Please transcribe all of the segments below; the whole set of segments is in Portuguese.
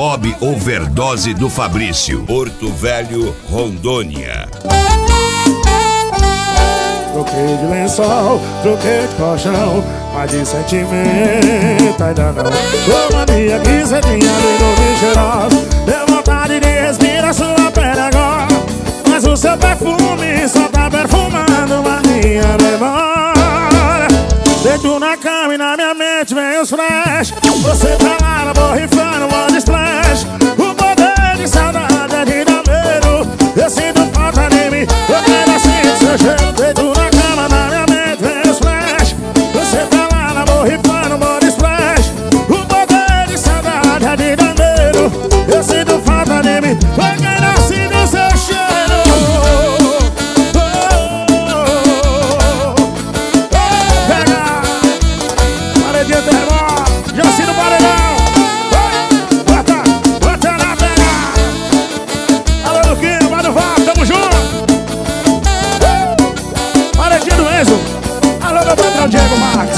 Bob Overdose do Fabrício, Porto Velho, Rondônia. Troquei de lençol, troquei de colchão, mas de sentimento ainda não. Ô mania que cê tinha ali no cheiroso, deu vontade de respirar sua pele agora. Mas o seu perfume só tá perfumando a minha memória. Deito na cama e na minha mente vem os flash. Você tá lá, borrifando, body splash. O poder de saudade é de dar medo. Eu sinto falta de mim, eu quero assim seu cheiro. Deito na cama, na minha mente vem os flash. Você tá lá, borrifando, body splash. O poder de saudade é de dar medo. Eu sinto falta de mim, eu quero assim seu cheiro. Diego Max.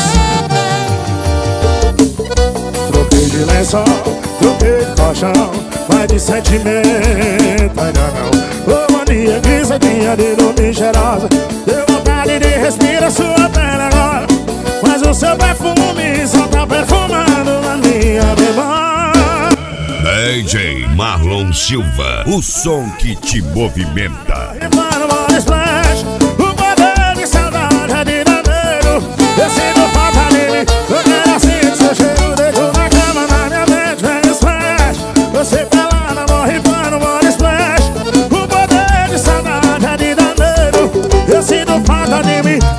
Troquei de lençol, troquei de colchão, mas de sentimento ainda não. Ô mania que cê tinha de dormir cheirosa, deu vontade de respirar sua pele agora. Mas o seu perfume só tá perfumando a minha memória. DJ Marlon Silva, o som que te movimenta. Eu sinto falta de mim, eu quero assim seu cheiro. Deito na cama, na minha mente vem os flash. Você pelada, borrifando, body splash. O poder de saudade é de dar medo. Eu sinto falta de mim,